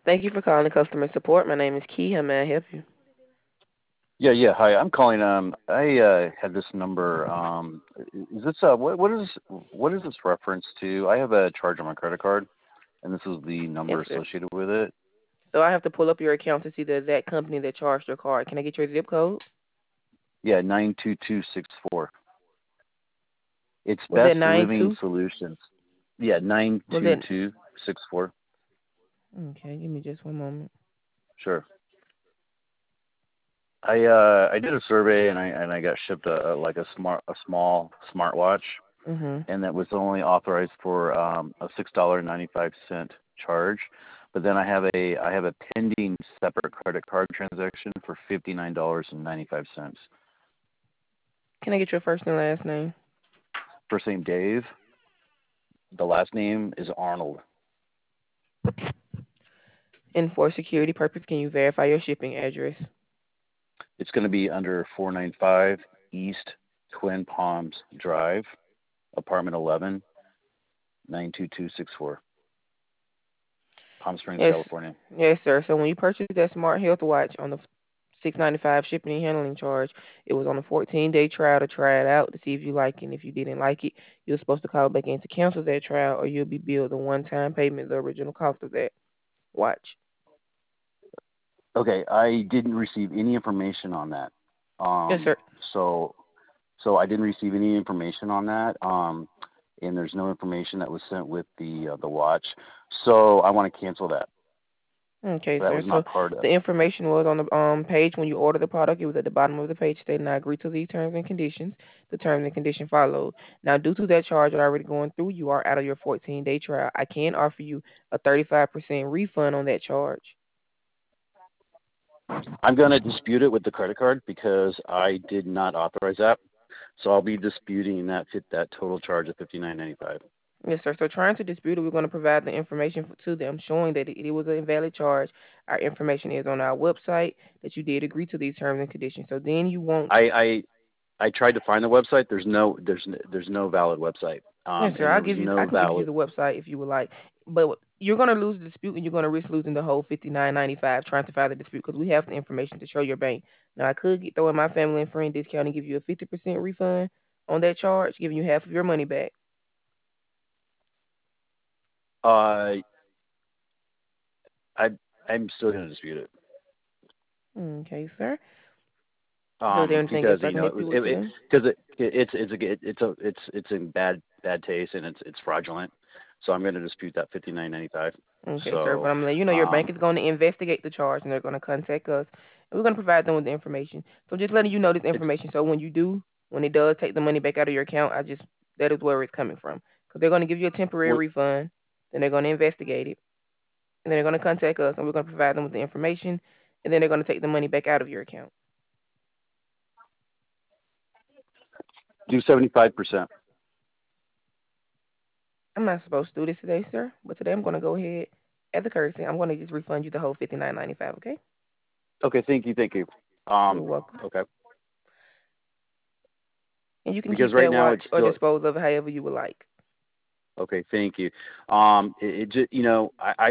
Thank you for calling customer support. My name is Key. How may I help you? Yeah. Hi, I'm calling. I had this number. Is this what is this reference to? I have a charge on my credit card, and this is the Yes, number sir. associated with it. So I have to pull up your account to see the exact company that charged your card. Can I get your zip code? Yeah, 92264. It's Was that Best nine Living two? Solutions. Yeah, nine Was two that two six four. okay? Give me just one moment. Sure. I did a survey and I got shipped a small smartwatch, Mhm. and that was only authorized for a $6.95 charge. But then I have a pending separate credit card transaction for $59.95. Can I get your first and last name? First name Dave. The last name is Arnold. And for security purpose, can you verify your shipping address? It's going to be under 495 East Twin Palms Drive, apartment 11, 92264, Palm Springs, Yes, California. yes, sir. So when you purchased that smart health watch on the $6.95 shipping and handling charge, it was on a 14-day trial to try it out to see if you like it. And if you didn't like it, you're supposed to call back in to cancel that trial, or you'll be billed a one-time payment, the original cost of that watch. Okay, I didn't receive any information on that. Yes, Um, sir. so I didn't receive any information on that. And there's no information that was sent with the watch. So I want to cancel that. Okay, That sir. was So not part the of. information was on the page when you ordered the product. It was at the bottom of the page stating, "I agree to these terms and conditions." The terms and condition followed. Now, due to that charge already going through, you are out of your 14-day trial. I can offer you a 35% refund on that charge. I'm going to dispute it with the credit card because I did not authorize that. So I'll be disputing that total charge of $59.95. Yes, sir. So trying to dispute it, we're going to provide the information to them showing that it was an invalid charge. Our information is on our website that you did agree to these terms and conditions. So then you won't. I tried to find the website. There's no valid website. Yes, sir. And there was I no can give you valid. the website if you would like, but you're going to lose the dispute and you're going to risk losing the whole 59.95 trying to file the dispute because we have the information to show your bank. Now I could throw in my family and friend discount and give you a 50% refund on that charge, giving you half of your money back. Uh, I I'm still going to dispute it. Okay, sir. So is there anything else Because I can it help was you with it today? because it's in bad taste, and it's fraudulent. So I'm going to dispute that $59.95. Okay, sir. But So I'm gonna let you know your bank is going to investigate the charge and they're going to contact us and we're going to provide them with the information. So just letting you know this it's information. So when it does take the money back out of your account, that is where it's coming from. Because they're going to give you a temporary what refund, then they're going to investigate it, and then they're going to contact us and we're going to provide them with the information, and then they're going to take the money back out of your account. do 75%. I'm not supposed to do this today, sir, but today I'm going to go ahead at the courtesy. I'm going to just refund you the whole $59.95. Okay? Okay, thank you. You're welcome. Okay, And you can because keep right that now watch it's or still dispose of it however you would like. okay. Thank you. It just I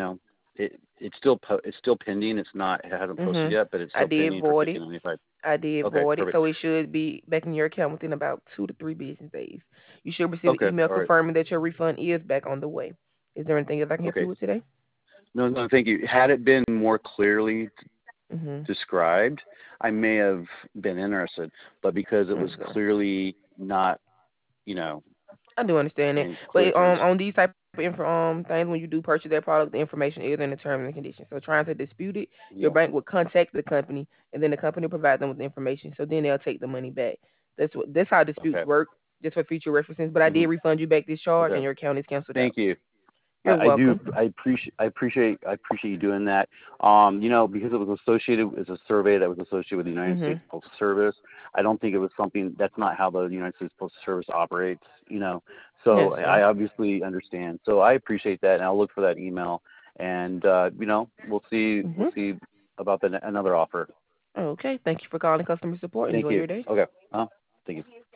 it's still pending. It hasn't posted Mhm. yet, but it's I still did pending for void it. 1595. I did Okay, void it, perfect. so it should be back in your account within about 2 to 3 business days. You should receive an Okay, email all right. confirming that your refund is back on the way. Is there anything else I can help you Okay, with today? no, thank you. Had it been more clearly Mhm. described, I may have been interested, but because it was Okay. clearly not, you know, I do understand that, in clear but terms. on these type of things, when you do purchase that product, the information is in the terms and conditions. So trying to dispute it, your Yeah. bank will contact the company, and then the company will provide them with the information. So then they'll take the money back. That's how disputes Okay. work, just for future references. But I did Mhm. refund you back this charge, and Okay. your account is canceled out. Thank you. You're I do. welcome. I appreciate you doing that. Because it was associated as a survey that was associated with the United Mhm. States Postal Service. I don't think it was something. That's not how the United States Postal Service operates. Yes, So sir. I obviously understand. So I appreciate that, and I'll look for that email. And we'll see. We'll Mhm. see about another offer. Okay. Thank you for calling customer support. Thank Enjoy you. your day. Okay. Thank you.